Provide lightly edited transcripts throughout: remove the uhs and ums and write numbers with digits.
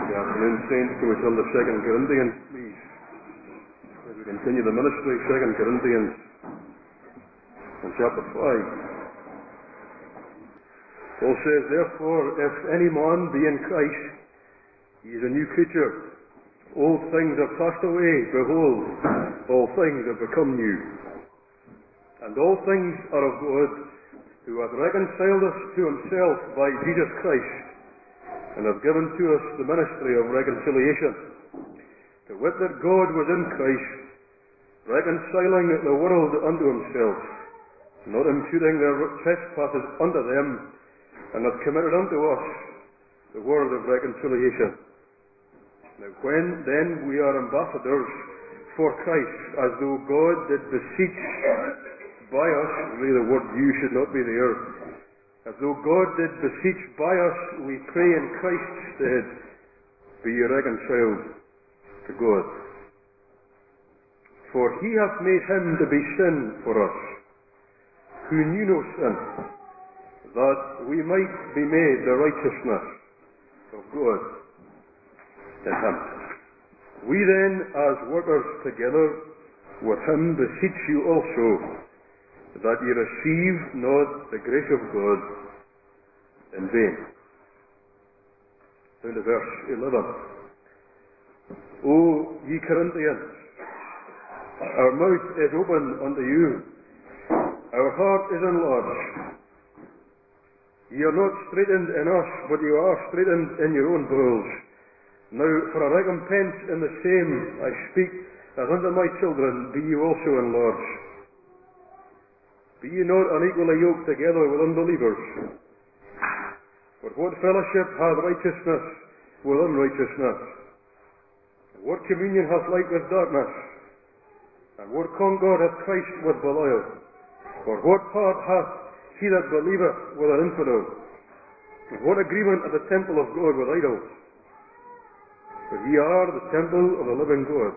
Good afternoon, saints. Go we turn to 2 Corinthians, please. As we continue the ministry, 2 Corinthians in chapter 5. Paul says, therefore, if any man be in Christ, he is a new creature. Old things are passed away. Behold, all things have become new. And all things are of God, who hath reconciled us to himself by Jesus Christ, and hath given to us the ministry of reconciliation. To wit, that God was in Christ, reconciling the world unto himself, not imputing their trespasses unto them, and hath committed unto us the word of reconciliation. Now when then we are ambassadors for Christ, as though God did beseech by us, really the word you should not be there, as though God did beseech by us, we pray in Christ's stead, be ye reconciled to God. For he hath made him to be sin for us, who knew no sin, that we might be made the righteousness of God in him. We then, as workers together with him, beseech you also, that ye receive not the grace of God in vain. Down to verse 11. O ye Corinthians, our mouth is open unto you, our heart is enlarged. Ye are not straitened in us, but you are straitened in your own bowels. Now for a recompense in the same I speak, as unto my children, be you also enlarged. Be ye not unequally yoked together with unbelievers. For what fellowship hath righteousness with unrighteousness? And what communion hath light with darkness? And what concord hath Christ with Belial? For what part hath he that believeth with an infidel? And what agreement hath the temple of God with idols? For ye are the temple of the living God.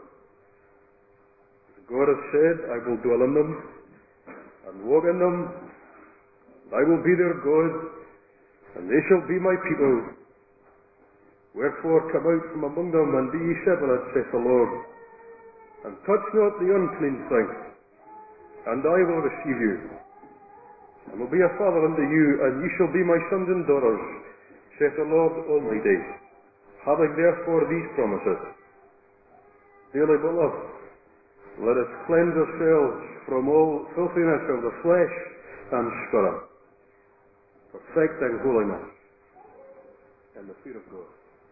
God hath said, I will dwell in them, and walk in them, and I will be their God, and they shall be my people. Wherefore come out from among them, and be ye separate, saith the Lord, and touch not the unclean thing, and I will receive you, and will be a father unto you, and ye shall be my sons and daughters, saith the Lord Almighty. Having therefore these promises, dearly beloved, let us cleanse ourselves from all filthiness of the flesh and spirit, perfecting holiness in the fear of God.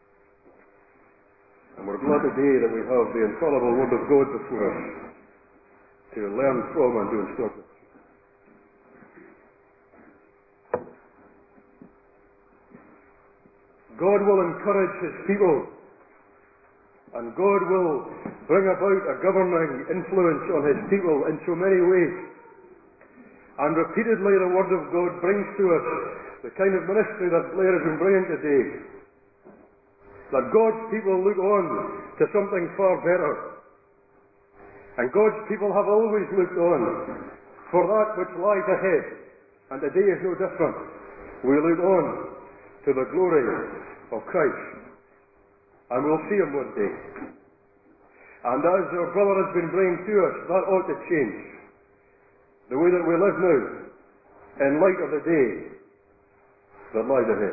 And we're glad today that we have the infallible Word of God before us to learn from and to instruct us. God will encourage his people, and God will bring about a governing influence on his people in so many ways. And repeatedly the Word of God brings to us the kind of ministry that Blair has been bringing today. That God's people look on to something far better. And God's people have always looked on for that which lies ahead. And today is no different. We look on to the glory of Christ. And we'll see him one day. And as our brother has been bringing to us, that ought to change the way that we live now in light of the day that lies ahead.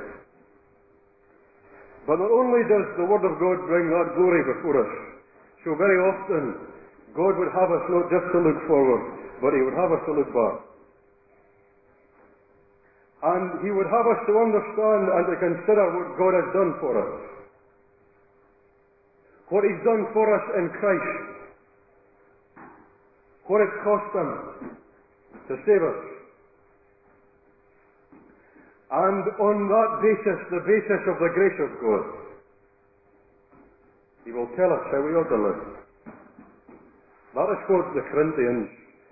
But not only does the Word of God bring that glory before us, so very often God would have us not just to look forward, but he would have us to look back. And he would have us to understand and to consider what God has done for us. What he's done for us in Christ. What it cost him to save us. And on that basis, the basis of the grace of God, he will tell us how we ought to live. That is what the Corinthians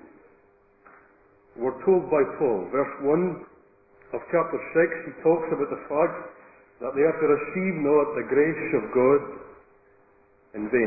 were told by Paul. Verse 1 of chapter 6, he talks about the fact that they are to receive not the grace of God in vain.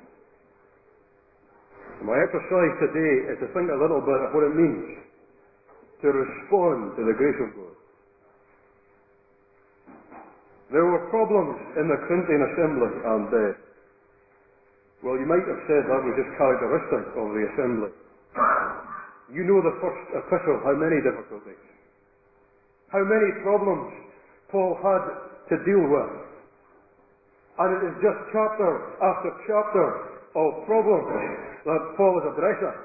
My exercise today is to think a little bit of what it means to respond to the grace of God. There were problems in the Corinthian assembly, and well, you might have said that was just characteristic of the assembly. You know the first epistle, how many difficulties, how many problems Paul had to deal with. And it is just chapter after chapter of problems that Paul is addressing.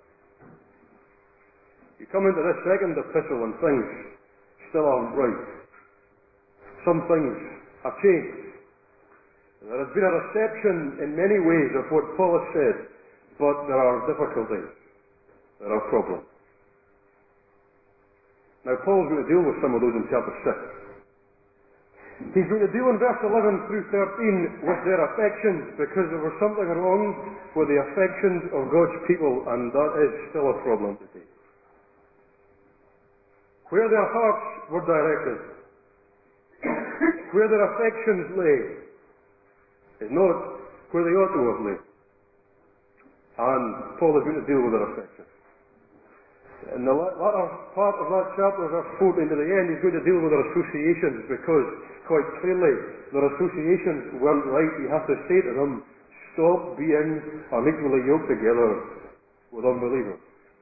You come into this second epistle and things still aren't right. Some things have changed. There has been a reception in many ways of what Paul has said, but there are difficulties. There are problems. Now Paul's going to deal with some of those in chapter 6. He's going to deal in verse 11 through 13 with their affections, because there was something wrong with the affections of God's people, and that is still a problem today. Where their hearts were directed, where their affections lay, is not where they ought to have laid. And Paul is going to deal with their affections. In the latter part of that chapter, verse 14 to the end, he's going to deal with their associations, because quite clearly their associations weren't right. You have to say to them, stop being unequally yoked together with unbelievers.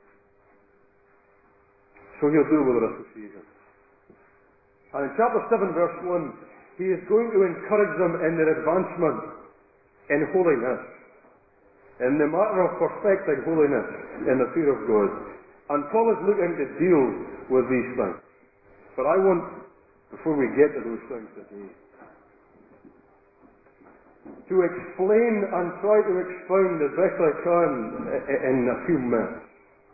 So he'll deal with their associations. And in chapter 7 verse 1, he is going to encourage them in their advancement in holiness, in the matter of perfecting holiness in the fear of God. And Paul is looking to deal with these things. But I want, before we get to those things today, to explain and try to expound as best I can in a few minutes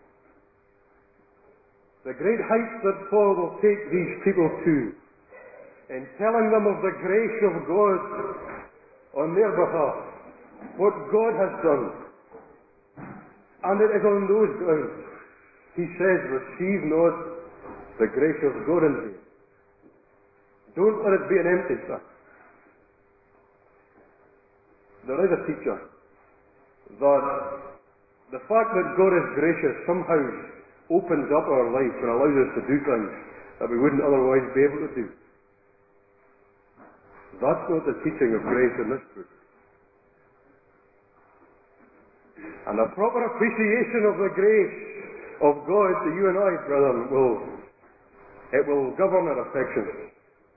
the great heights that Paul will take these people to in telling them of the grace of God on their behalf, what God has done. And it is on those grounds he says, receive not the grace of God in vain. Don't let it be an empty thing. There is a teacher that the fact that God is gracious somehow opens up our life and allows us to do things that we wouldn't otherwise be able to do. That's not the teaching of grace in this book. And a proper appreciation of the grace of God to you and I, brethren, will govern our affections.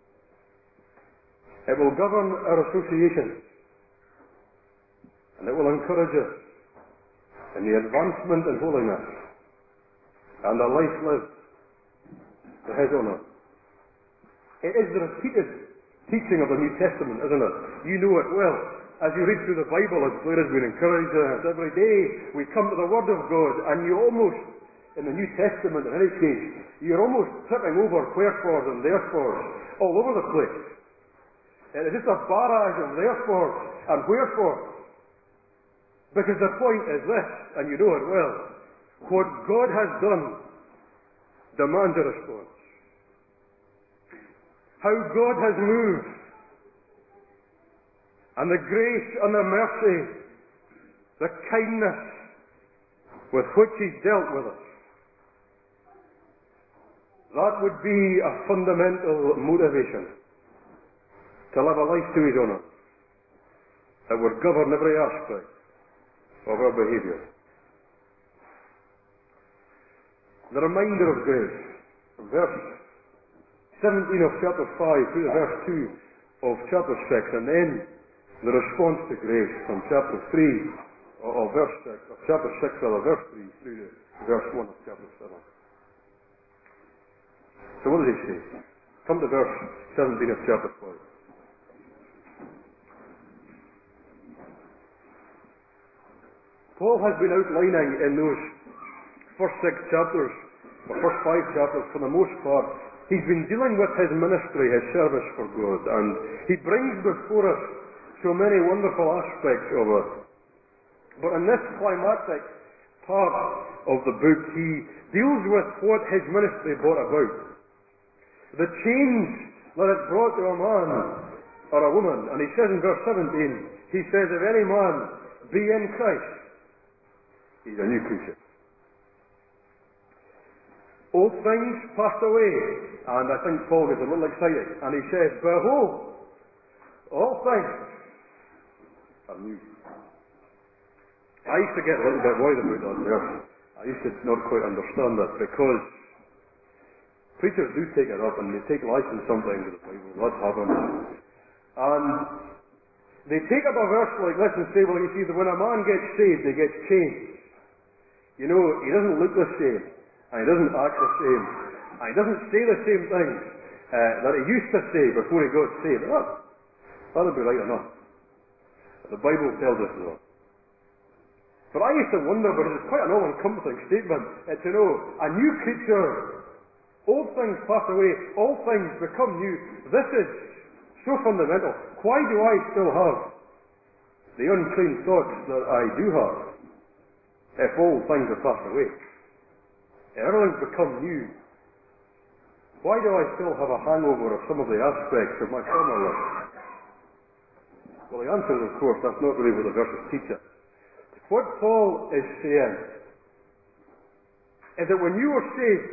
It will govern our associations. And it will encourage us in the advancement in holiness and a life lived to His honour. It is the repeated teaching of the New Testament, isn't it? You know it well. As you read through the Bible, as Blair has been encouraging us, every day we come to the Word of God, and you almost, in the New Testament in any case, you're almost tripping over wherefores and therefores all over the place. It is just a barrage of therefores and wherefores. Because the point is this, and you know it well, what God has done demands a response. How God has moved, and the grace and the mercy, the kindness with which He's dealt with us. That would be a fundamental motivation to live a life to His honour that would govern every aspect of our behaviour. The reminder of grace, from verse 17 of chapter 5 through to verse 2 of chapter 6, and then the response to grace from chapter 3 of verse 6, of chapter 6 rather, verse 3 through to verse 1 of chapter 7. So what does he say? Come to verse 17 of chapter 5. Paul has been outlining in those first 6 chapters, or first 5 chapters for the most part, he's been dealing with his ministry, his service for God, and he brings before us so many wonderful aspects of it. But in this climactic part of the book, he deals with what his ministry brought about. The change that it brought to a man or a woman. And he says in verse 17, he says, if any man be in Christ, he's a new creature. Old things passed away. And I think Paul gets a little excited. And he says, behold, All things are new. I used to get a little bit worried about that verse. I used to not quite understand that, because preachers do take it up and they take license sometimes with the Bible. That happens. And they take up a verse like this and say, well, you see, that when a man gets saved, he gets changed. You know, he doesn't look the same, and he doesn't act the same, and he doesn't say the same things that he used to say before he got saved. That'll be right enough. The Bible tells us that. But I used to wonder, but it's quite an all-encompassing statement, to know a new creature, old things pass away, all things become new. This is so fundamental. Why do I still have the unclean thoughts that I do have if all things have passed away? If everything's become new, why do I still have a hangover of some of the aspects of my former life? Well, the answer is, of course, that's not really what the verses teach us. What Paul is saying is that when you were saved,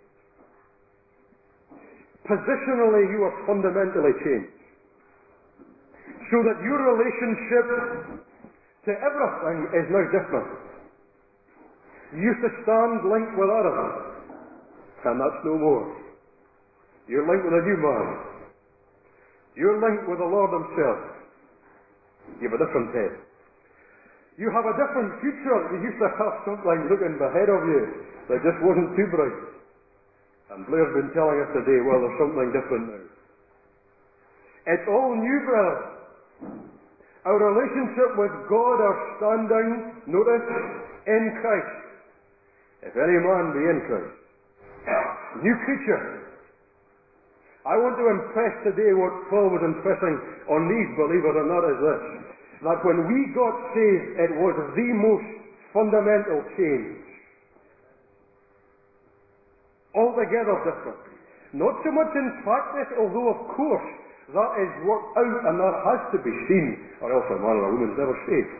positionally you were fundamentally changed, so that your relationship to everything is now different. You used to stand linked with Adam, and that's no more. You're linked with a new man. You're linked with the Lord himself. You have a different head. You have a different future. You used to have something looking ahead of you that just wasn't too bright. And Blair's been telling us today, well, there's something different now. It's all new, brother. Our relationship with God are standing, notice, in Christ. If any man be in Christ. New creature. I want to impress today what Paul was impressing on these believers, and that is this. That when we got saved, it was the most fundamental change. Altogether different. Not so much in practice, although of course that is worked out and that has to be seen, or else a man or a woman's never saved.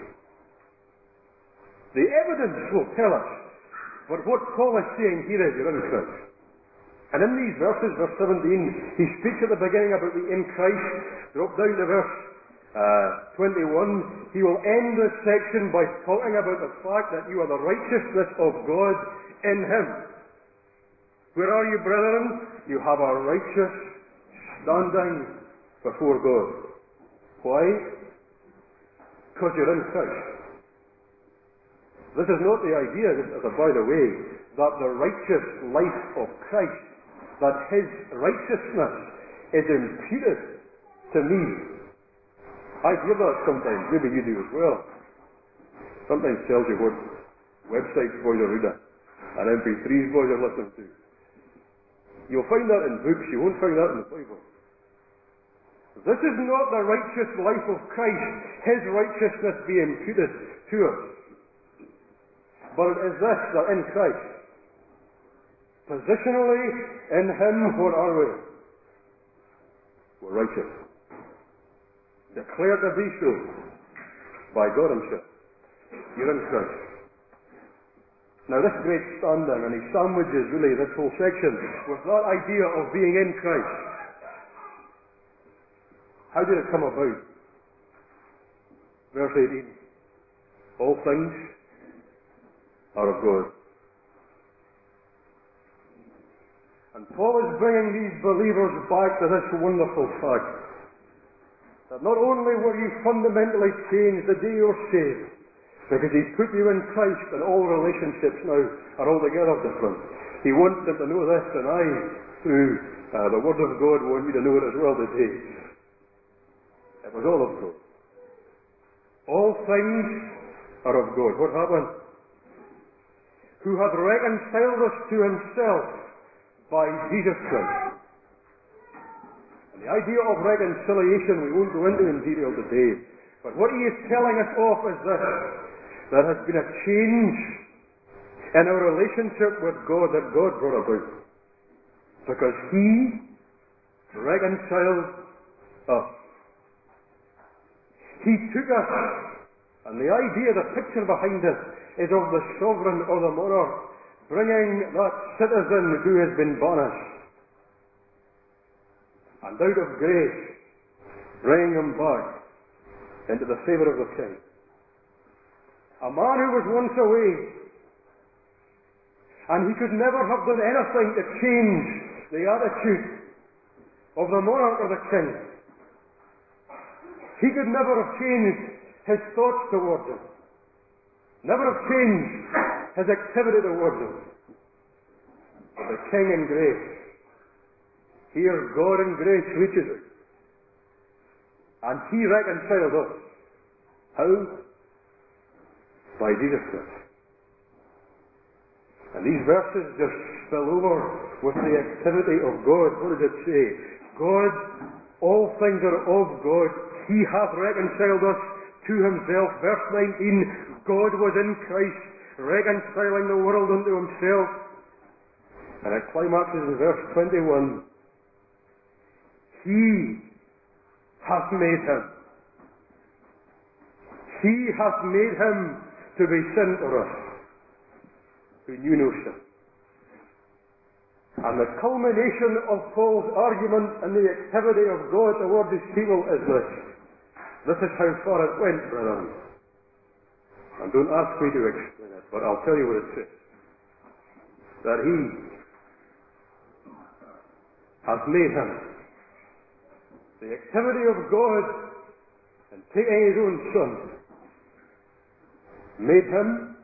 The evidence will tell us, but what Paul is saying here is you're in Christ. And in these verses, verse 17, he speaks at the beginning about the in Christ. Drop down to verse 21. He will end this section by talking about the fact that you are the righteousness of God in him. Where are you, brethren? You have a righteous standing before God. Why? Because you're in Christ. This is not the idea, just as a by the way, that the righteous life of Christ, that his righteousness is imputed to me. I hear that sometimes. Maybe you do as well. Sometimes tells you what websites boys are reading and MP3s boys are listening to. You'll find that in books. You won't find that in the Bible. This is not the righteous life of Christ, his righteousness be imputed to us. But it is this, that in Christ, positionally in him, what are we? We're righteous. Declared to be so by God himself. You're in Christ. Now this great standing, and he sandwiches really this whole section with that idea of being in Christ. How did it come about? Verse 18. All things are of God. And Paul is bringing these believers back to this wonderful fact, that not only were you fundamentally changed the day you were saved, because he's put you in Christ and all relationships now are altogether different. He wants them to know this, and I, through the Word of God, want you to know it as well today. It was all of God. All things are of God. What happened? Who hath reconciled us to himself by Jesus Christ. And the idea of reconciliation we won't go into in detail today. But what he is telling us of is this. There has been a change in our relationship with God that God brought about. Because he reconciled us. He took us. And the idea, the picture behind it, is of the sovereign or the monarch bringing that citizen who has been banished. And out of grace, bringing him back into the favour of the king. A man who was once away, and he could never have done anything to change the attitude of the monarch or the king. He could never have changed his thoughts towards him, never have changed his activity towards him. But the king in grace, here God in grace reaches out, and he reconciled us. How? By Jesus Christ. And these verses just spill over with the activity of God. What does it say? God, all things are of God. He hath reconciled us to himself. Verse 19, God was in Christ, reconciling the world unto himself. And it climaxes in verse 21. He hath made him. He hath made him to be sin for us, who knew no sin. And the culmination of Paul's argument and the activity of God towards his people is this. This is how far it went, brethren. And don't ask me to explain it, but I'll tell you what it says. That he hath made him. The activity of God in taking his own son made him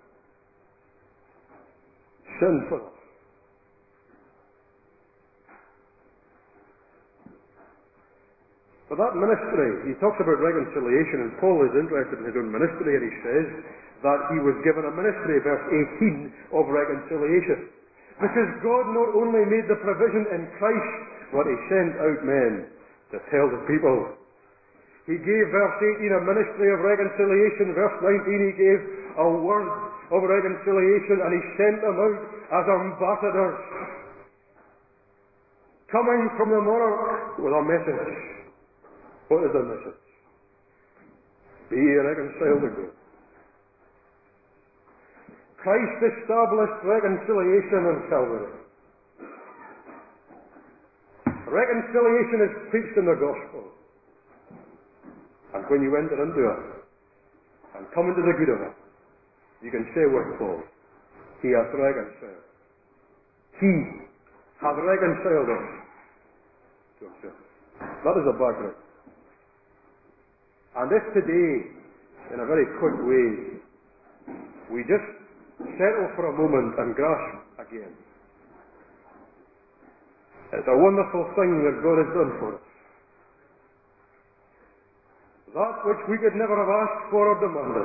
sin for us. For that ministry, he talks about reconciliation, and Paul is interested in his own ministry, and he says that he was given a ministry, verse 18, of reconciliation. Because God not only made the provision in Christ, but he sent out men to tell the people. He gave, verse 18, a ministry of reconciliation. Verse 19, he gave a word of reconciliation, and he sent them out as ambassadors, coming from the monarch with a message. What is the message? Be ye reconciled to God. Christ established reconciliation on Calvary. Reconciliation is preached in the gospel. And when you enter into it and come into the good of it, you can say with Paul, he hath reconciled. He hath reconciled us to himself. That is the background. And if today, in a very quick way, we just settle for a moment and grasp again, it's a wonderful thing that God has done for us. That which we could never have asked for or demanded.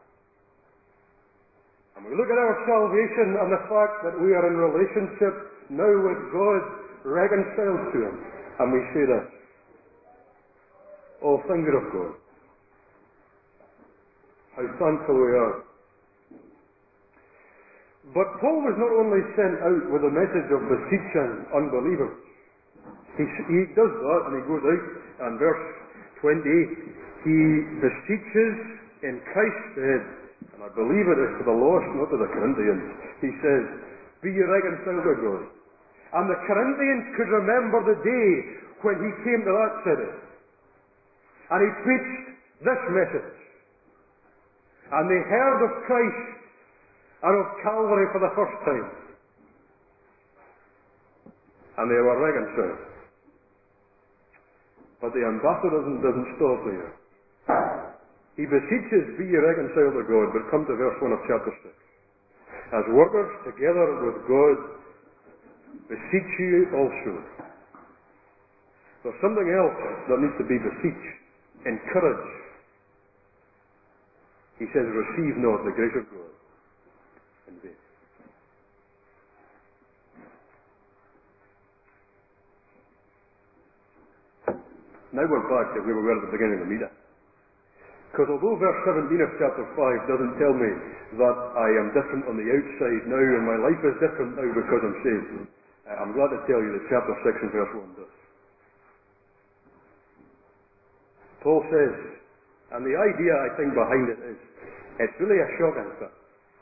And we look at our salvation and the fact that we are in relationship now with God, reconciled to him, and we say this: all things are of God. How thankful we are. But Paul was not only sent out with a message of beseeching unbelievers. He does that, and he goes out, and verse 20, he beseeches in Christ's stead, and I believe it is to the lost, not to the Corinthians. He says, be ye reconciled to God. And the Corinthians could remember the day when he came to that city, and he preached this message, and they heard of Christ and of Calvary for the first time, and they were reconciled. But the ambassador doesn't stop there. He beseeches, be ye reconciled to God, but come to verse 1 of chapter 6. As workers together with God, beseech you also. There's something else that needs to be beseeched, encouraged. He says, receive not the grace of God in vain. Now we're back to where we were at the beginning of the meeting. Because although verse 17 of chapter 5 doesn't tell me that I am different on the outside now and my life is different now because I'm saved, I'm glad to tell you that chapter 6 and verse 1 does. Paul says, and the idea I think behind it is, it's really a shocking thing.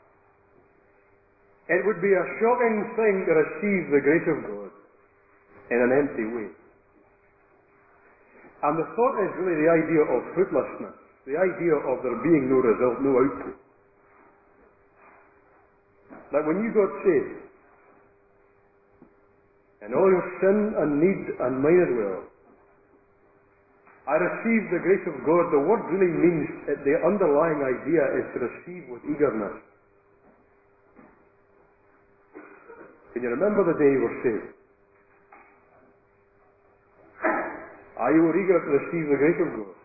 It would be a shocking thing to receive the grace of God in an empty way. And the thought is really the idea of fruitlessness, the idea of there being no result, no output. Like when you got saved, and all your sin and need and mine as well, I received the grace of God. The word really means, the underlying idea is to receive with eagerness. Can you remember the day you were saved? You were eager to receive the grace of God.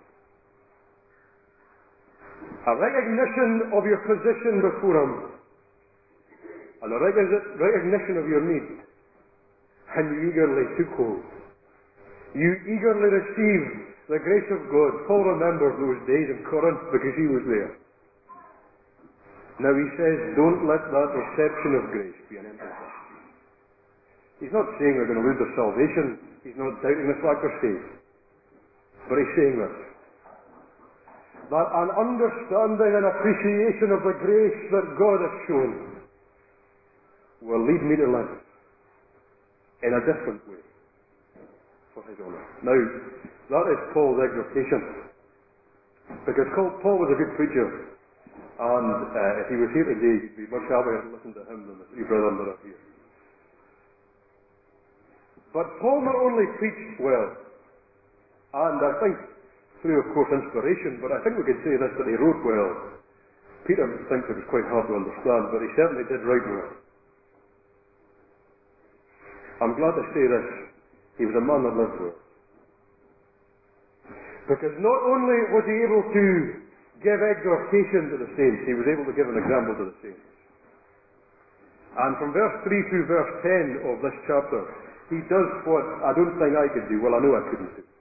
A recognition of your position before Him, and a recognition of your need. And you eagerly took hold. You eagerly received the grace of God. Paul remembers those days in Corinth because he was there. Now he says, don't let that reception of grace be an empty thing. He's not saying they're going to lose their salvation. He's not doubting the fact they're saved. But he's saying this: that an understanding and appreciation of the grace that God has shown will lead me to live in a different way for His honour. Now, that is Paul's exhortation. Because Paul was a good preacher, and if he was here today, he'd be much happier to listen to him than the three brethren that are here. But Paul not only preached well, and I think through, of course, inspiration, but I think we could say this, that he wrote well. Peter thinks it was quite hard to understand, but he certainly did write well. I'm glad to say this: he was a man that lived well. Because not only was he able to give exhortation to the saints, he was able to give an example to the saints. And from verse 3 through verse 10 of this chapter, he does what I don't think I could do. Well, I know I couldn't do.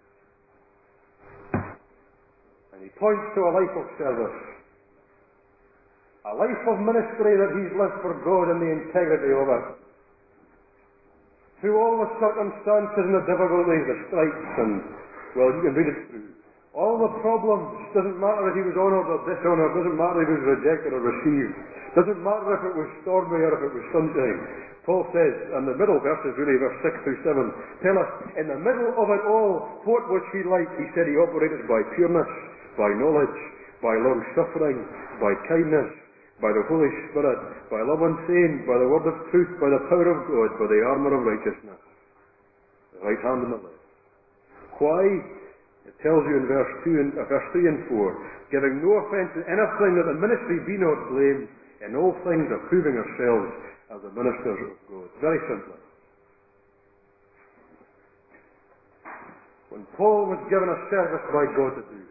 And he points to a life of service, a life of ministry that he's lived for God and the integrity of it. Through all the circumstances and the difficulties, the strikes, and, well, you can read it through. All the problems. Doesn't matter if he was honoured or dishonoured. Doesn't matter if he was rejected or received. Doesn't matter if it was stormy or if it was sunshine. Paul says, and the middle verses really, verse 6 through 7, tell us, in the middle of it all, what was he like? He said he operated by pureness, by knowledge, by long-suffering, by kindness, by the Holy Spirit, by love unfeigned, by the word of truth, by the power of God, by the armour of righteousness. The right hand and the left. Why? It tells you in verse 3 and 4, giving no offence in anything, that the ministry be not blamed, in all things approving ourselves as the ministers of God. Very simply. When Paul was given a service by God to do,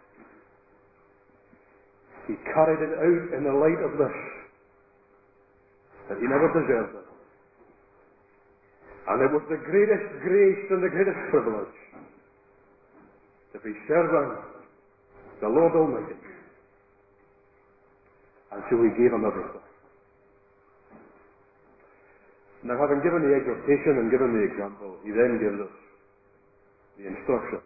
he carried it out in the light of this, that he never deserved it. And it was the greatest grace and the greatest privilege to be serving the Lord Almighty. And so he gave him everything. Now, having given the exhortation and given the example, he then gives us the instruction.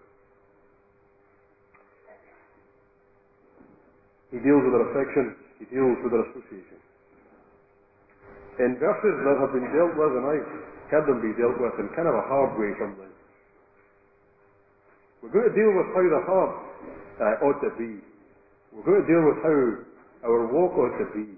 He deals with their affection. He deals with their association. In verses that have been dealt with, and I've heard them be dealt with in kind of a hard way sometimes, we're going to deal with how the heart ought to be. We're going to deal with how our walk ought to be.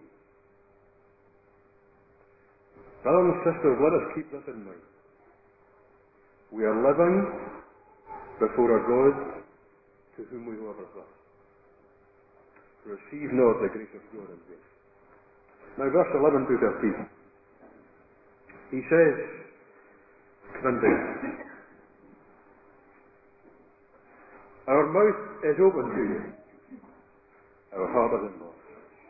Brothers and sisters, let us keep this in mind. We are living before a God to whom we owe everything. Receive not the grace of God in vain. Now, verse 11 to 13. He says, Corinthians, our mouth is open to you. Our heart is in God.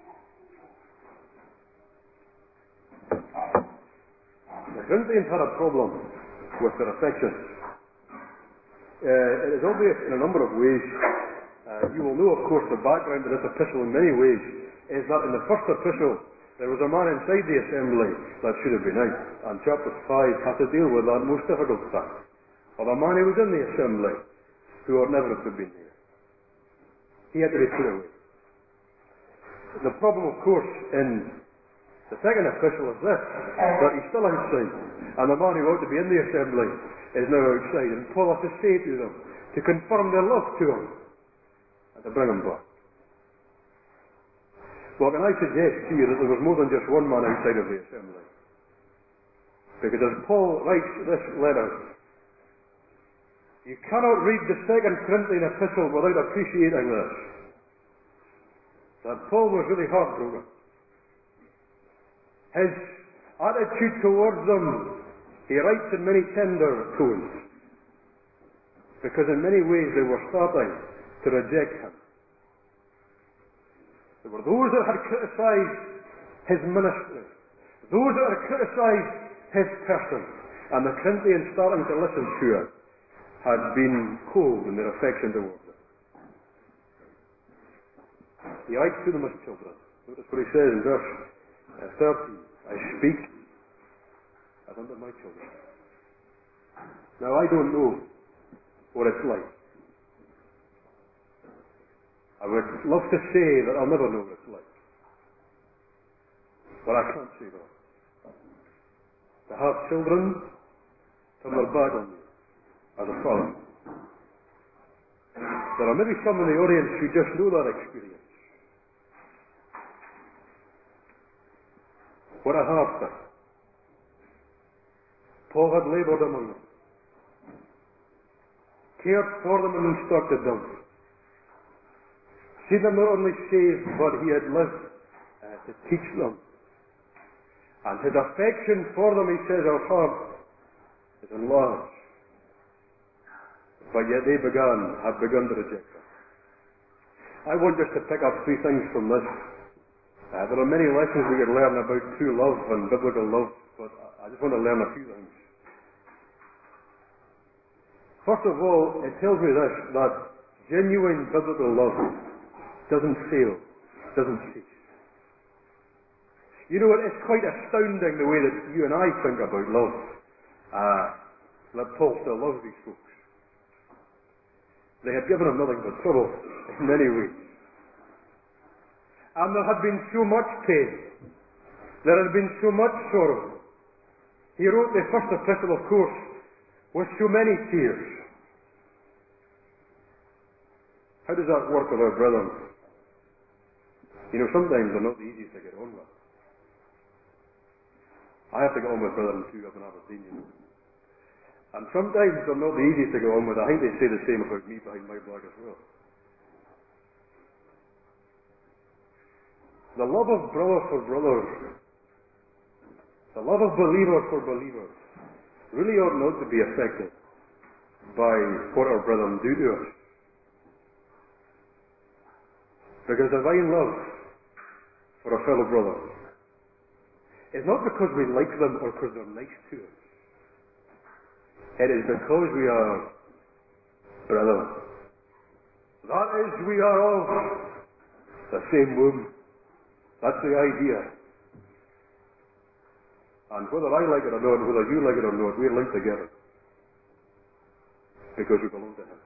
The Corinthians had a problem with their affections. It is obvious in a number of ways. You will know, of course, the background of this epistle in many ways is that in the first epistle there was a man inside the assembly that should have been out. And chapter 5 had to deal with that most difficult fact of a man who was in the assembly who ought never to have been there. He had to be put away. The problem, of course, in the second epistle is this, that he's still outside, and the man who ought to be in the assembly is now outside. And Paul has to say to them, to confirm their love to him, and to bring him back. Well, can I suggest to you that there was more than just one man outside of the assembly? Because as Paul writes this letter, you cannot read the 2 Corinthian epistle without appreciating this. That Paul was really heartbroken. His attitude towards them, he writes in many tender tones. Because in many ways they were starting to reject him. There were those that had criticized his ministry. Those that had criticized his person. And the Corinthians starting to listen to him had been cold in their affection towards him. He writes to them as children. Notice what he says in verse 30. I speak as unto my children. Now I don't know what it's like. I would love to say that I'll never know what it's like. But I can't say that. To have children turn their back on you as a father. There are maybe some in the audience who just know that experience. What a hard thing. Paul had laboured among them, cared for them and instructed them, seen them not only saved, but he had lived to teach them. And his affection for them, he says, our heart is enlarged. But yet they had begun to reject him. I want just to pick up 3 things from this. There are many lessons we could learn about true love and biblical love, but I just want to learn a few things. First of all, it tells me this, that genuine biblical love doesn't fail, doesn't cease. You know, it's quite astounding the way that you and I think about love. That Paul still loves these folks. They had given him nothing but trouble in many ways. And there had been so much pain. There had been so much sorrow. He wrote the first epistle, of course, with so many tears. How does that work with our brethren? You know, sometimes they're not the easiest to get on with. I have to get on with brethren too up in Aberdeen, you know. And sometimes they're not the easiest to get on with. I think they say the same about me behind my back as well. The love of brother for brother, the love of believer for believer, really ought not to be affected by what our brethren do to us. Because divine love for a fellow brother is not because we like them or because they're nice to us. It is because we are brethren. That is, we are of the same womb. That's the idea. And whether I like it or not, whether you like it or not, we're linked together. Because we belong to Him.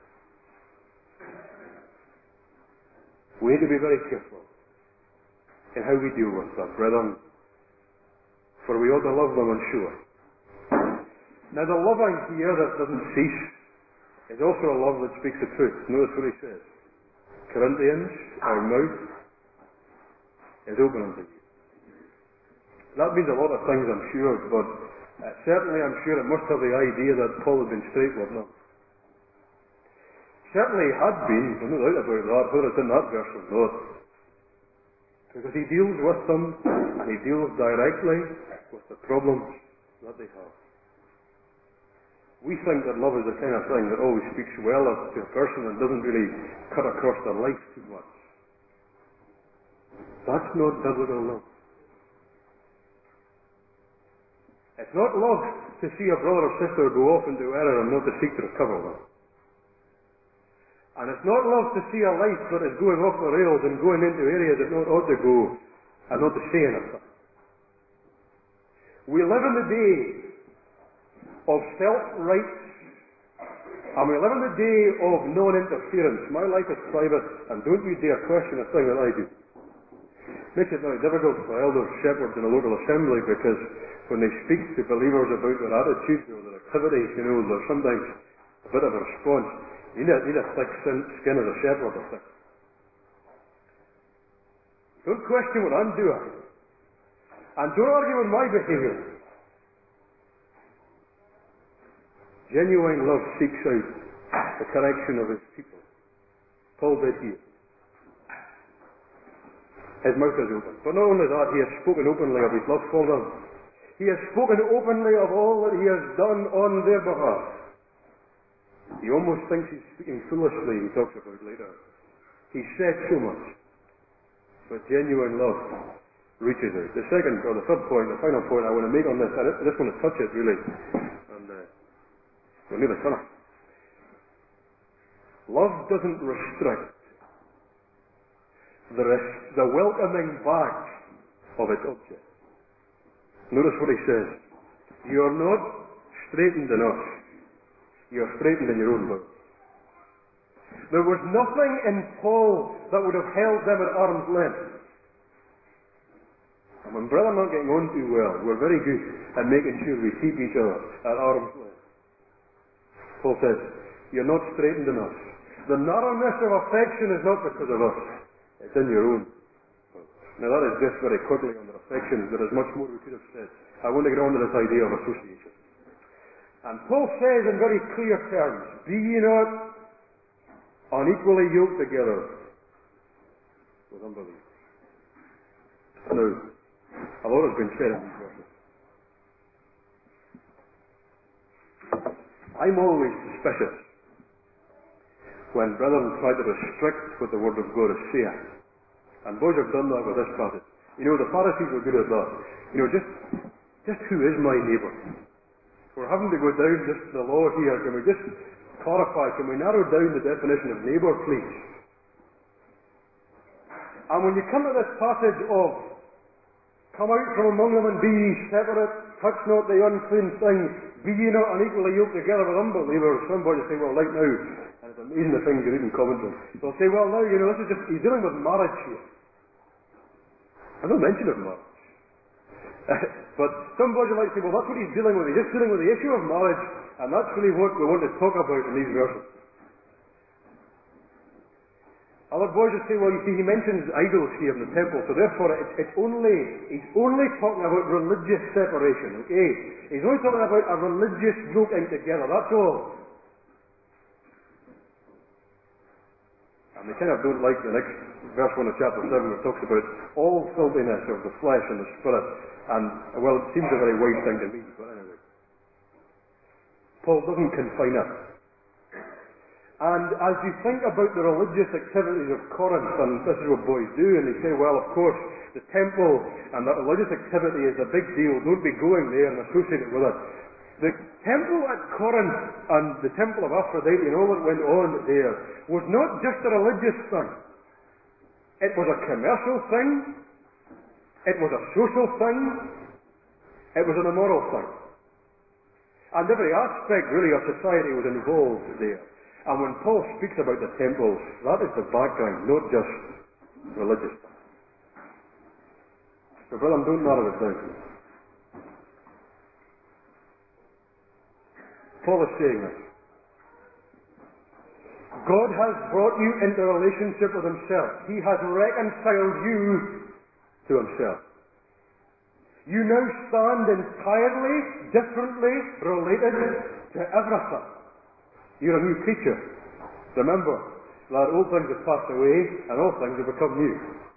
We need to be very careful in how we deal with our brethren. For we ought to love them and show it. Now the loving here that doesn't cease is also a love that speaks the truth. Notice what he says. Corinthians, our mouth is open unto you. That means a lot of things, I'm sure, but certainly I'm sure it must have the idea that Paul had been straight with them. Certainly he had been, there's no doubt about that, whether it's in that verse or not. Because he deals with them, and he deals directly with the problems that they have. We think that love is the kind of thing that always speaks well to a person and doesn't really cut across their life too much. That's not biblical love. It's not love to see a brother or sister go off into error and not to seek to recover them. And it's not love to see a life that is going off the rails and going into areas that not ought to go and not to say anything. We live in the day of self-rights, and we live in the day of non-interference. My life is private, and don't you dare question a thing that I do. Makes it very difficult for elders, shepherds in a local assembly, because when they speak to believers about their attitudes or their activities, you know, there's sometimes a bit of a response. You need a thick skin as a shepherd or thick. Don't question what I'm doing. And don't argue with my behaviour. Genuine love seeks out the correction of his people. Paul did here. His mouth is open. But not only that, he has spoken openly of his love for them. He has spoken openly of all that he has done on their behalf. He almost thinks he's speaking foolishly, he talks about later. He said so much. But genuine love reaches out. The second, or the third point, the final point I want to make on this, I just want to touch it really. And we're nearly finished. Love doesn't restrict the welcoming back of its object. Notice what he says. You're not straightened in us. You're straightened in your own boat. There was nothing in Paul that would have held them at arm's length. And when brother not getting on too well, we're very good at making sure we keep each other at arm's length. Paul says, you're not straightened in us. The narrowness of affection is not because of us. It's in your own. Now that is just very quickly under affection. There is much more we could have said. I want to get on to this idea of association. And Paul says in very clear terms, be ye not unequally yoked together with unbelief. Now, a lot has been said in these verses. I'm always suspicious when brethren try to restrict what the Word of God is saying. And boys have done that with this passage. You know, the Pharisees were good at that. You know, just who is my neighbour? We're having to go down just to the law here. Can we just clarify, can we narrow down the definition of neighbour, please? And when you come to this passage of, come out from among them and be ye separate, touch not the unclean thing, be ye not unequally yoked together with unbelievers. Somebody say, well, like now, and it's amazing the things you read in commentary. They'll say, well, now, you know, this is just, he's dealing with marriage here. I don't mention of marriage. But somebody might say, well, that's what he's dealing with. He's just dealing with the issue of marriage, and that's really what we want to talk about in these verses. Other boys would say, well, you see, he mentions idols here in the temple, so therefore he's only talking about religious separation, okay? He's only talking about a religious yoking together, that's all. And they kind of don't like the next verse 1 of chapter 7 where it talks about all filthiness of the flesh and the spirit. And, well, it seems a very wise thing to me, but anyway. Paul doesn't confine it. And as you think about the religious activities of Corinth, and this is what boys do, and they say, well, of course, the temple and that religious activity is a big deal. Don't be going there and associate it with it. The temple at Corinth and the temple of Aphrodite and all that went on there was not just a religious thing. It was a commercial thing. It was a social thing. It was an immoral thing. And every aspect, really, of society was involved there. And when Paul speaks about the temples, that is the background, not just religious. So, brethren, don't narrow it down. Paul is saying this. God has brought you into a relationship with himself. He has reconciled you to himself. You now stand entirely, differently related to everything. You're a new creature. Remember that old things have passed away and all things have become new.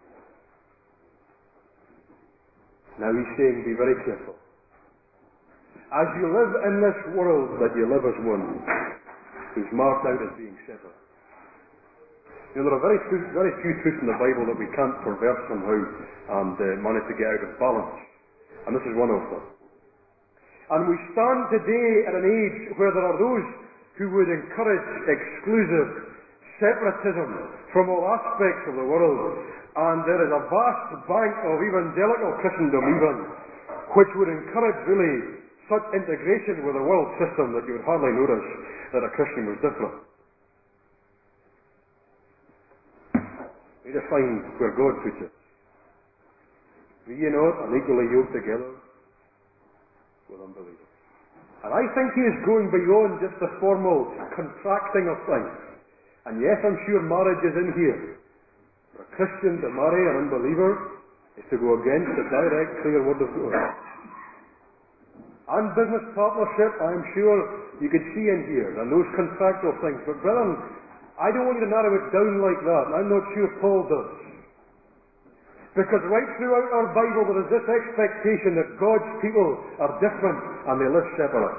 Now he's saying, be very careful. As you live in this world, that you live as one who's marked out as being separate. You know, there are very few truths in the Bible that we can't pervert somehow and manage to get out of balance. And this is one of them. And we stand today at an age where there are those who would encourage exclusive separatism from all aspects of the world. And there is a vast bank of evangelical Christendom even, which would encourage really such integration with the world system that you would hardly notice that a Christian was different. We just find where God puts it. Be ye not unequally yoked together with unbelievers. And I think he is going beyond just the formal contracting of things. And yes, I'm sure marriage is in here. For a Christian to marry an unbeliever is to go against the direct, clear word of God. And business partnership, I am sure you could see in here, and those contractual things. But brethren, I don't want you to narrow it down like that, and I'm not sure Paul does. Because right throughout our Bible there is this expectation that God's people are different and they live separate.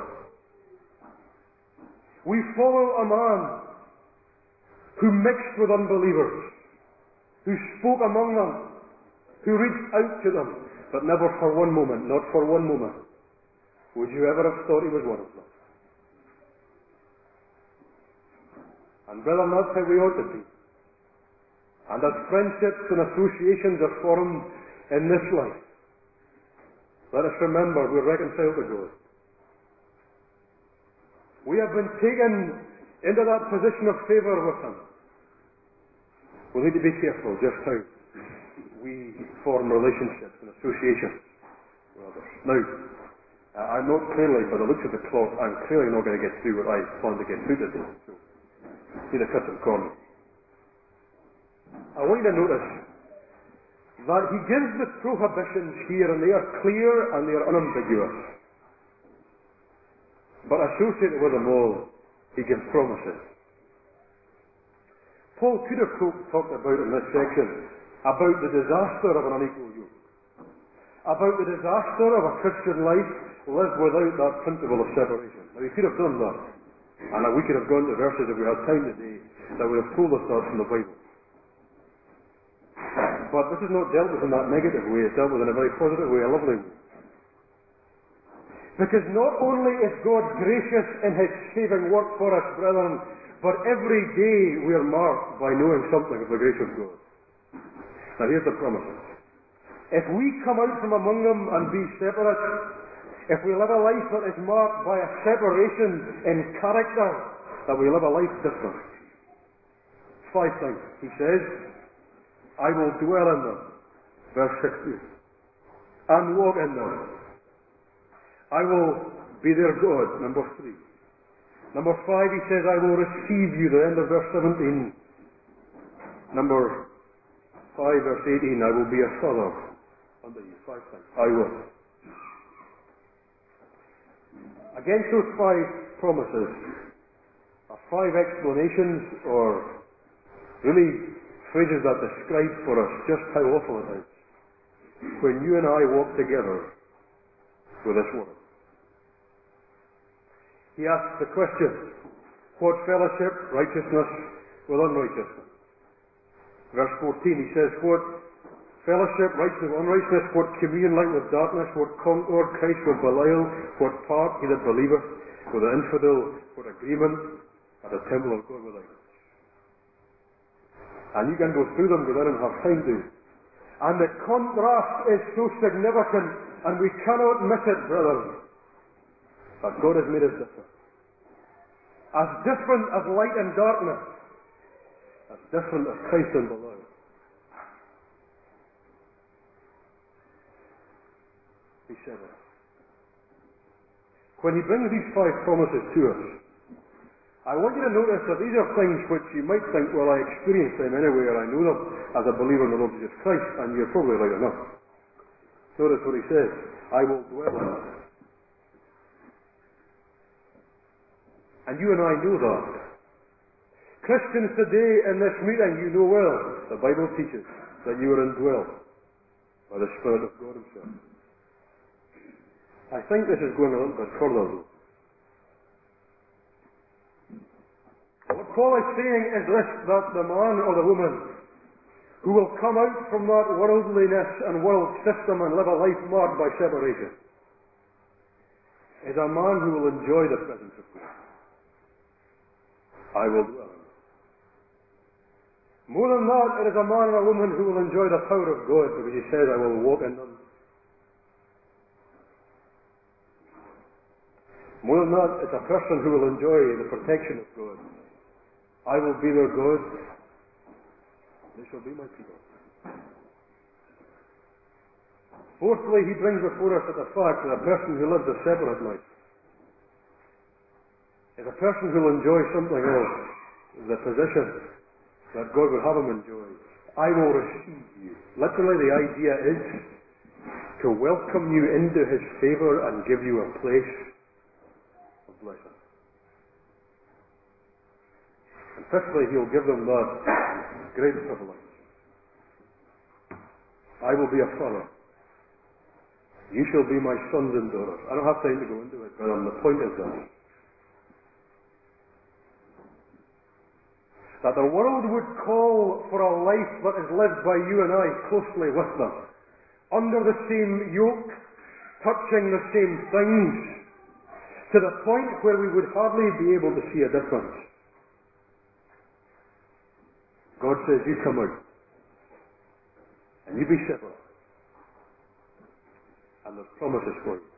We follow a man who mixed with unbelievers, who spoke among them, who reached out to them, but never for one moment, not for one moment, would you ever have thought he was one of them. And brethren, that's how we ought to be. And as friendships and associations are formed in this life, let us remember we're reconciled to God. We have been taken into that position of favour with Him. We need to be careful just how we form relationships and associations with others. Now, I'm not clearly, by the looks of the clock, I'm clearly not going to get through what I plan to get through today. So, need to cut some corners. I want you to notice that he gives the prohibitions here, and they are clear and they are unambiguous. But associated with them all, he gives promises. Paul could have talked about in this section about the disaster of an unequal yoke, about the disaster of a Christian life lived without that principle of separation. Now, he could have done that, and we could have gone to verses if we had time today that would have told us that from the Bible. But this is not dealt with in that negative way, it's dealt with in a very positive way, a lovely way. Because not only is God gracious in His saving work for us, brethren, but every day we are marked by knowing something of the grace of God. Now here's the promises. If we come out from among them and be separate, if we live a life that is marked by a separation in character, that we live a life different. 5 things. He says, I will dwell in them, verse 16, and walk in them. I will be their God, number 3. Number 5, he says, I will receive you, the end of verse 17. Number 5, verse 18, I will be a father unto you. 5 things. I will. Against those 5 promises are 5 explanations, or really phrases that describe for us just how awful it is when you and I walk together with this world. He asks the question, what fellowship, righteousness with unrighteousness? Verse 14, he says, what fellowship, righteousness with unrighteousness, what communion light with darkness, what concord Christ with Belial, what part he that believeth with the infidel, what agreement at the temple of God with idols. And you can go through them, but I don't have time to. And the contrast is so significant, and we cannot miss it, brethren, that God has made us different. As different as light and darkness, as different as Christ and Belial. He said it. When he brings these 5 promises to us, I want you to notice that these are things which you might think, well, I experience them anyway, or I know them as a believer in the Lord Jesus Christ, and you're probably right enough. Notice what he says, I will dwell in them. And you and I know that. Christians today in this meeting, you know well, the Bible teaches that you are indwelt by the Spirit of God Himself. I think this is going a little bit further, though. What Paul is saying is this, that the man or the woman who will come out from that worldliness and world system and live a life marked by separation is a man who will enjoy the presence of God. I will dwell in him. More than that, it is a man or a woman who will enjoy the power of God, because he says, I will walk in them. More than that, it's a person who will enjoy the protection of God. I will be their God. They shall be my people. Fourthly, he brings before us the fact that a person who lives a separate life is a person who will enjoy something of the position that God would have him enjoy. I will receive you. Literally, the idea is to welcome you into his favour and give you a place of blessing. And fifthly, he'll give them that great privilege. I will be a father. You shall be my sons and daughters. I don't have time to go into it, but the point is this. That the world would call for a life that is lived by you and I closely with them, under the same yoke, touching the same things, to the point where we would hardly be able to see a difference. God says, you come out, and you be separate, and there's promises for you.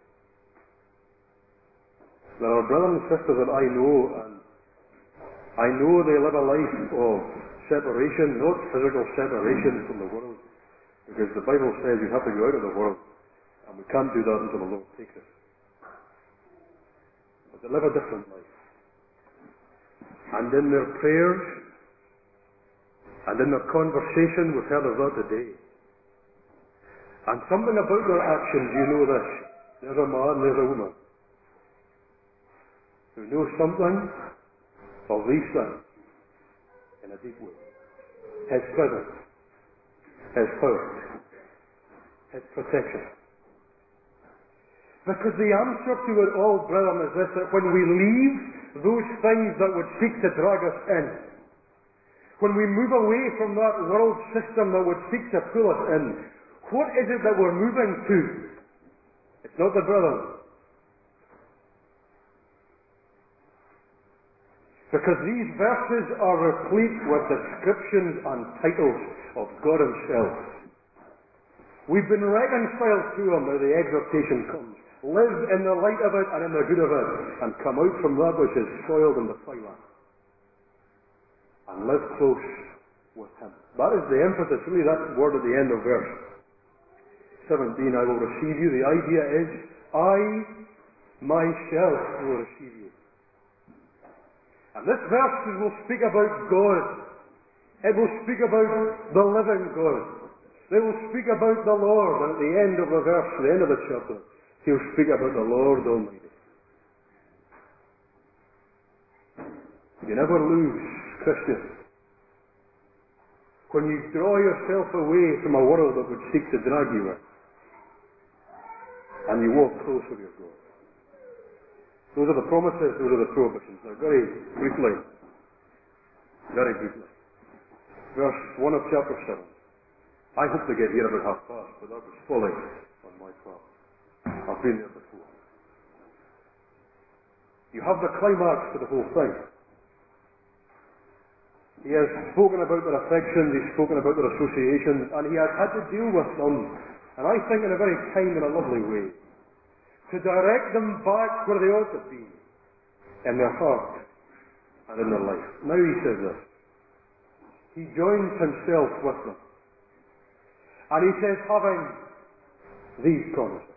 There are brothers and sisters that I know, and I know they live a life of separation, not physical separation from the world, because the Bible says you have to go out of the world, and we can't do that until the Lord takes us. But they live a different life. And in their prayers, and in their conversation, we've heard of that today. And something about their actions, you know this. There's a man, there's a woman, who knows something of these things in a deep way. His presence, his power, his protection. Because the answer to it all, brethren, is this, that when we leave those things that would seek to drag us in, when we move away from that world system that would seek to pull us in, what is it that we're moving to? It's not the brethren. Because these verses are replete with descriptions and titles of God himself. We've been reconciled to him, now the exhortation comes. Live in the light of it and in the good of it, and come out from that which is soiled and defiling. And live close with him. That is the emphasis, really, that word at the end of verse 17, I will receive you. The idea is, I myself will receive you. And this verse will speak about God. It will speak about the living God. It will speak about the Lord. And at the end of the verse, the end of the chapter, he'll speak about the Lord Almighty. You never lose, Christian, when you draw yourself away from a world that would seek to drag you in, and you walk close with your God. Those are the promises, those are the prohibitions. Now, very briefly, verse 1 of chapter 7. I hope to get here about 1:30, but that was fully on my part. I've been there before. You have the climax to the whole thing. He has spoken about their affections, he's spoken about their associations, and he has had to deal with them, and I think in a very kind and a lovely way, to direct them back where they ought to be, in their heart and in their life. Now he says this. He joins himself with them. And he says, having these promises.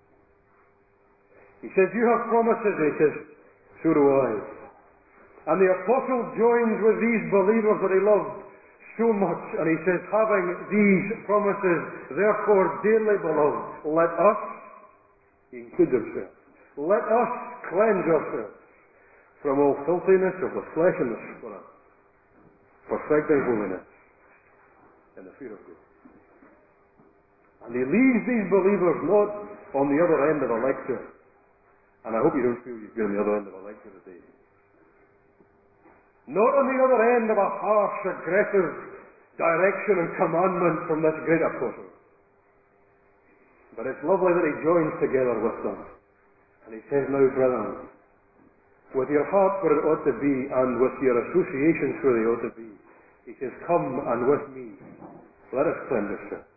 He says, you have promises, and he says, so do I. And the apostle joins with these believers that he loved so much, and he says, having these promises, therefore, dearly beloved, let us, he includes himself, let us cleanse ourselves from all filthiness of the flesh and the spirit, perfecting holiness in the fear of God. And he leaves these believers not on the other end of a lecture, and I hope you don't feel you've been on the other end of a lecture today. Not on the other end of a harsh, aggressive direction and commandment from this great apostle. But it's lovely that he joins together with them. And he says, now, brethren, with your heart where it ought to be, and with your associations where they ought to be, he says, come and with me, let us cleanse ourselves.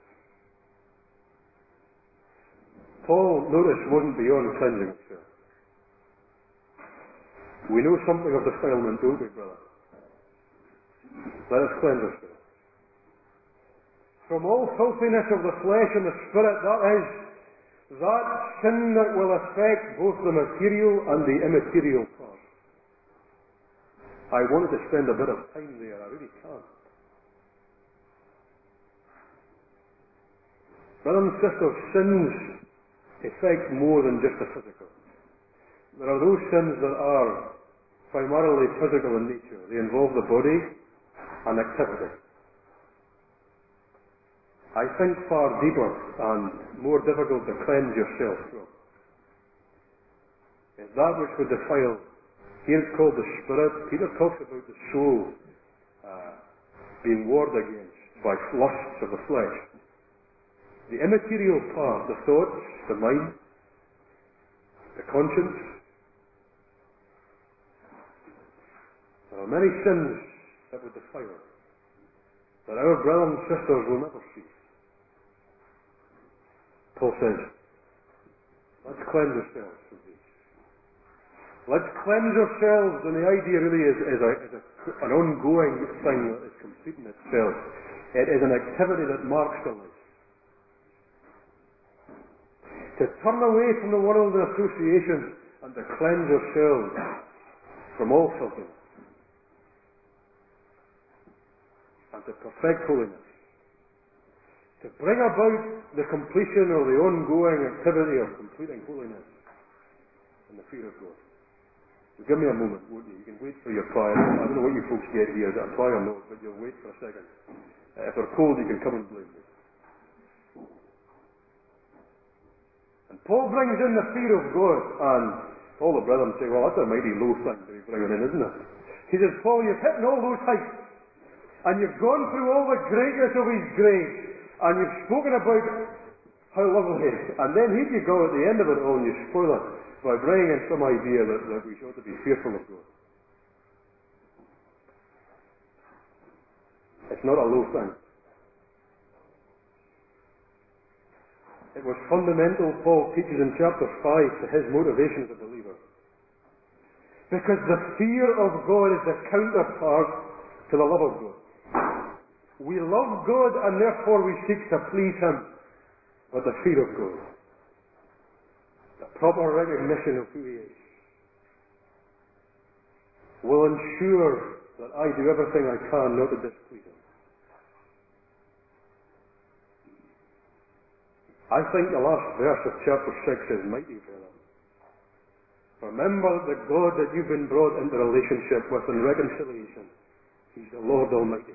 Paul, notice, wasn't beyond cleansing himself. We know something of defilement, don't we, brother? Let us cleanse ourselves. From all filthiness of the flesh and the spirit, that is, that sin that will affect both the material and the immaterial part I wanted to spend a bit of time there. I really can't. Brothers and sisters, sins affect more than just the physical. There are those sins that are primarily physical in nature. They involve the body and activity. I think far deeper and more difficult to cleanse yourself from is that which would defile. Here it's called the spirit. Peter talks about the soul being warred against by lusts of the flesh. The immaterial part, the thoughts, the mind, the conscience. There are many sins that would defile it, that our brothers and sisters will never see. Paul says, let's cleanse ourselves from these. Let's cleanse ourselves, and the idea really is an ongoing thing that is completing itself. It is an activity that marks the life. To turn away from the world and association and to cleanse ourselves from all filthiness and to perfect holiness. To bring about the completion or the ongoing activity of completing holiness in the fear of God. So give me a moment, won't you? You can wait for your prayer. I don't know what you folks get here, is it a prayer note, but you'll wait for a second. If they're cold, you can come and blame me. And Paul brings in the fear of God, and all the brethren say, well, that's a mighty low thing to be bringing in, isn't it? He says, Paul, you've hit all those heights, and you've gone through all the greatness of His grace, and you've spoken about how lovely He is. And then here you go at the end of it all, and you spoil it by bringing in some idea that we ought to be fearful of God. It's not a low thing. It was fundamental, Paul teaches in chapter 5, to his motivation as a believer. Because the fear of God is the counterpart to the love of God. We love God and therefore we seek to please Him. But the fear of God, the proper recognition of who He is, will ensure that I do everything I can not to displease Him. I think the last verse of chapter 6 is mighty, brother. Remember that God that you've been brought into relationship with in reconciliation, He's the Lord Almighty.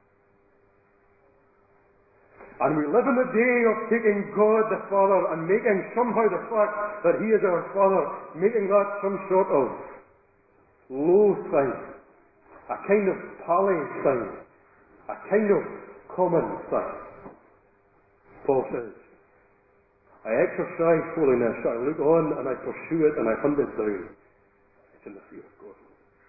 And we live in the day of taking God the Father and making somehow the fact that He is our Father, making that some sort of low thing, a kind of pally thing, a kind of common thing. Paul says, I exercise holiness, I look on and I pursue it and I hunt it down. It's in the fear of God.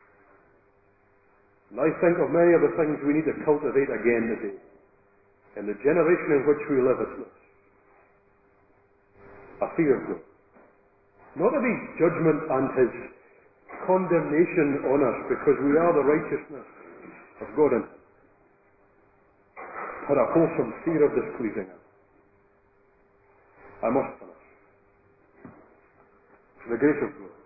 And I think of many of the things we need to cultivate again today. In the generation in which we live, it's this. A fear of God. Not of His judgment and His condemnation on us because we are the righteousness of God in Him. But a wholesome fear of displeasing Him. I must finish. The grace of God.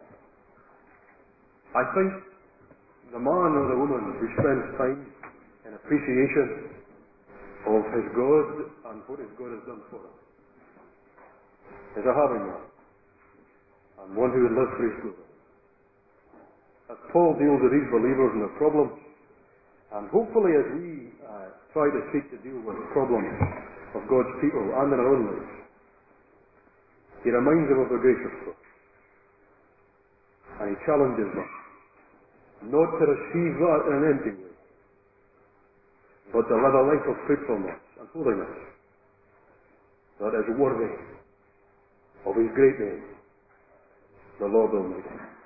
I think the man or the woman who spends time in appreciation of his God and what his God has done for him is a happy man, and one who would live for His glory. As Paul deals with these believers and their problems, and hopefully as we try to seek to deal with problems of God's people and in our own lives, he reminds them of the grace of God. And he challenges them not to receive that in an empty way, but to live a life of fruitfulness and holiness that is worthy of His great name, the Lord Almighty.